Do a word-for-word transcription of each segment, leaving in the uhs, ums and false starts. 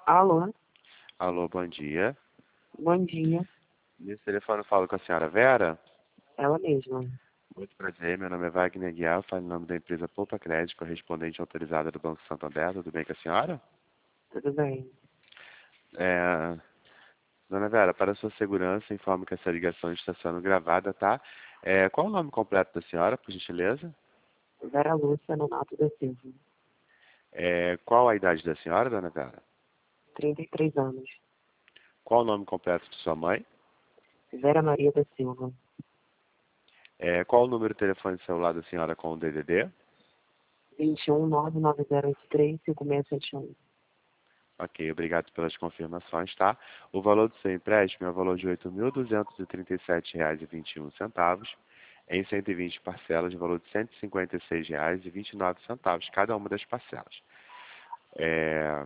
Alô, Alô, bom dia. bom dia. Nesse telefone eu falo com a senhora Vera. Ela mesma. Muito prazer, meu nome é Wagner Guiar, eu falo em nome da empresa Poupa Crédito, correspondente autorizada do Banco Santander. Tudo bem com a senhora? Tudo bem? É, Dona Vera, para sua segurança, informo que essa ligação está sendo gravada, tá? É, qual o nome completo da senhora, por gentileza? Vera Lúcia Nonato da Silva, É, qual a idade da senhora, Dona Vera? trinta e três anos. Qual o nome completo de sua mãe? Vera Maria da Silva, É, qual o número de telefone celular da senhora com o D D D? vinte e um, nove nove zero oito três, cinco seis sete um. Ok, obrigado pelas confirmações, tá? O valor do seu empréstimo é o valor de oito mil duzentos e trinta e sete reais e vinte e um centavos, em cento e vinte parcelas, de valor de cento e cinquenta e seis reais e vinte e nove centavos, cada uma das parcelas. É,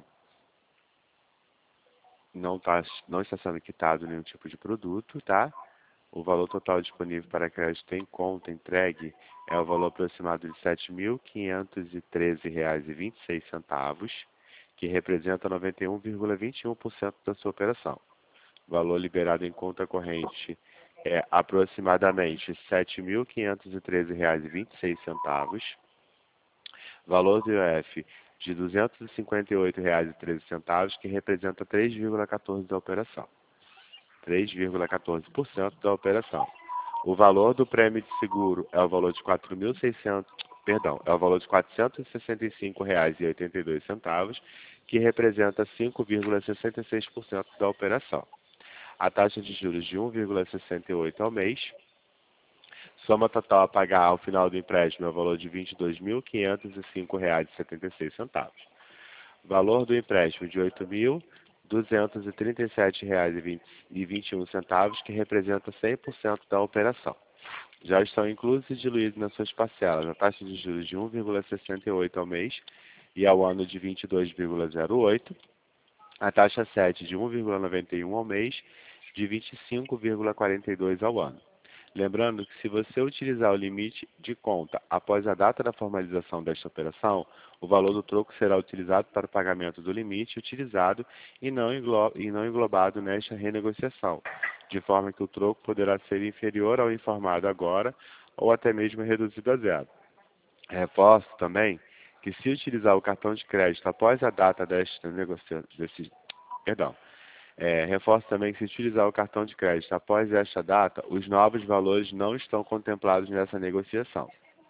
não, tá, não está sendo quitado nenhum tipo de produto, tá? O valor total disponível para crédito em conta entregue é o valor aproximado de sete mil quinhentos e treze reais e vinte e seis centavos, que representa noventa e um vírgula vinte e um por cento da sua operação. Valor liberado em conta corrente é aproximadamente sete mil quinhentos e treze reais e vinte e seis centavos. Valor do I O F de duzentos e cinquenta e oito reais e treze centavos, que representa três vírgula quatorze por cento da operação. três vírgula quatorze por cento da operação. O valor do prêmio de seguro é o valor de quatro mil e seiscentos, perdão, é o valor de quatrocentos e sessenta e cinco reais e oitenta e dois centavos, que representa cinco vírgula sessenta e seis por cento da operação. A taxa de juros de um vírgula sessenta e oito ao mês. Soma total a pagar ao final do empréstimo é o valor de vinte e dois mil quinhentos e cinco reais e setenta e seis centavos. Valor do empréstimo de oito mil duzentos e trinta e sete reais e vinte e um centavos, que representa cem por cento da operação. Já estão inclusos e diluídos nas suas parcelas a taxa de juros de um vírgula sessenta e oito ao mês e ao ano de vinte e dois vírgula zero oito, a taxa sete de um vírgula noventa e um ao mês, de vinte e cinco vírgula quarenta e dois ao ano. Lembrando que, se você utilizar o limite de conta após a data da formalização desta operação, o valor do troco será utilizado para o pagamento do limite utilizado e não, englo e não englobado nesta renegociação, de forma que o troco poderá ser inferior ao informado agora ou até mesmo reduzido a zero. Reforço também que, se utilizar o cartão de crédito após a data desta negociação, desse, perdão, é, reforço também que, se utilizar o cartão de crédito após esta data, os novos valores não estão contemplados nessa negociação.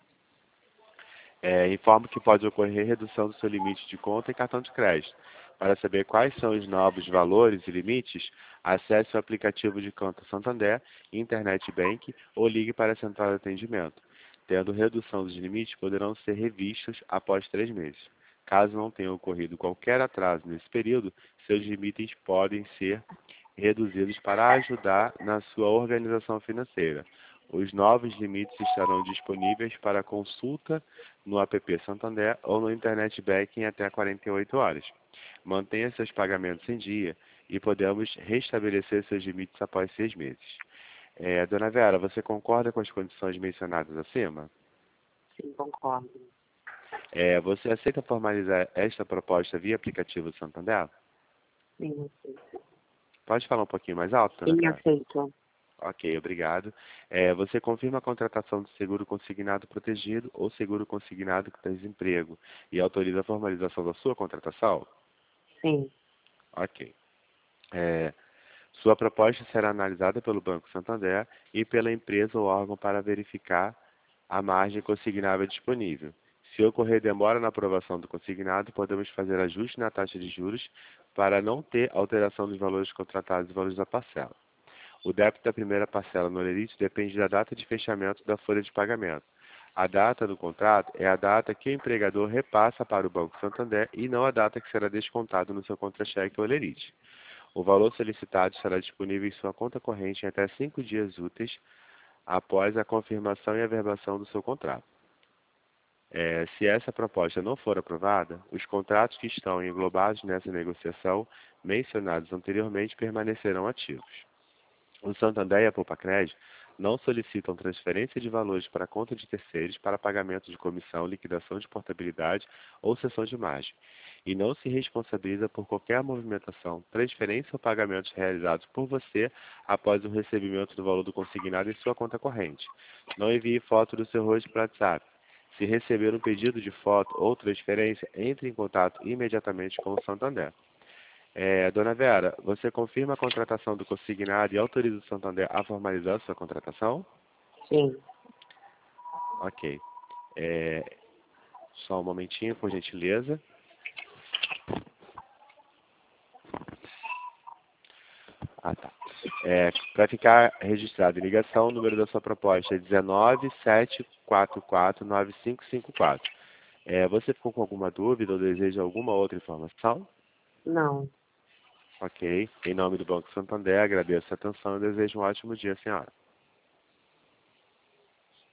É, informo que pode ocorrer redução do seu limite de conta em cartão de crédito. Para saber quais são os novos valores e limites, acesse o aplicativo de Conta Santander, Internet Bank ou ligue para a central de atendimento. Tendo redução dos limites, poderão ser revistos após três meses. Caso não tenha ocorrido qualquer atraso nesse período, seus limites podem ser reduzidos para ajudar na sua organização financeira. Os novos limites estarão disponíveis para consulta no app Santander ou no Internet Banking em até quarenta e oito horas. Mantenha seus pagamentos em dia e podemos restabelecer seus limites após seis meses. É, Dona Vera, você concorda com as condições mencionadas acima? Sim, concordo. É, você aceita formalizar esta proposta via aplicativo do Santander? Sim, aceito. Pode falar um pouquinho mais alto, Dona Sim, Vera? aceito. Ok, obrigado. É, você confirma a contratação de seguro consignado protegido ou seguro consignado que desemprego e autoriza a formalização da sua contratação? Sim, Ok. É, sua proposta será analisada pelo Banco Santander e pela empresa ou órgão para verificar a margem consignável disponível. Se ocorrer demora na aprovação do consignado, podemos fazer ajuste na taxa de juros para não ter alteração dos valores contratados e valores da parcela. O débito da primeira parcela no Olerite depende da data de fechamento da folha de pagamento. A data do contrato é a data que o empregador repassa para o Banco Santander e não a data que será descontado no seu contra-cheque ou Olerite. O valor solicitado estará disponível em sua conta corrente em até cinco dias úteis após a confirmação e averbação do seu contrato. É, se essa proposta não for aprovada, os contratos que estão englobados nessa negociação mencionados anteriormente permanecerão ativos. O Santander e a Poupa-Crédito não solicitam transferência de valores para a conta de terceiros para pagamento de comissão, liquidação de portabilidade ou cessão de margem. e não se responsabiliza por qualquer movimentação, transferência ou pagamentos realizados por você após o recebimento do valor do consignado em sua conta corrente. Não envie foto do seu rosto para o WhatsApp. Se receber um pedido de foto ou transferência, entre em contato imediatamente com o Santander. É, Dona Vera, você confirma a contratação do consignado e autoriza o Santander a formalizar a sua contratação? Sim. Ok. É, só um momentinho, por gentileza. Ah, tá. É, para ficar registrado em ligação, o número da sua proposta é dezenove, sete quatro quatro, nove cinco cinco quatro. É, você ficou com alguma dúvida ou deseja alguma outra informação? Não. Ok. Em nome do Banco Santander, agradeço a atenção e desejo um ótimo dia, senhora.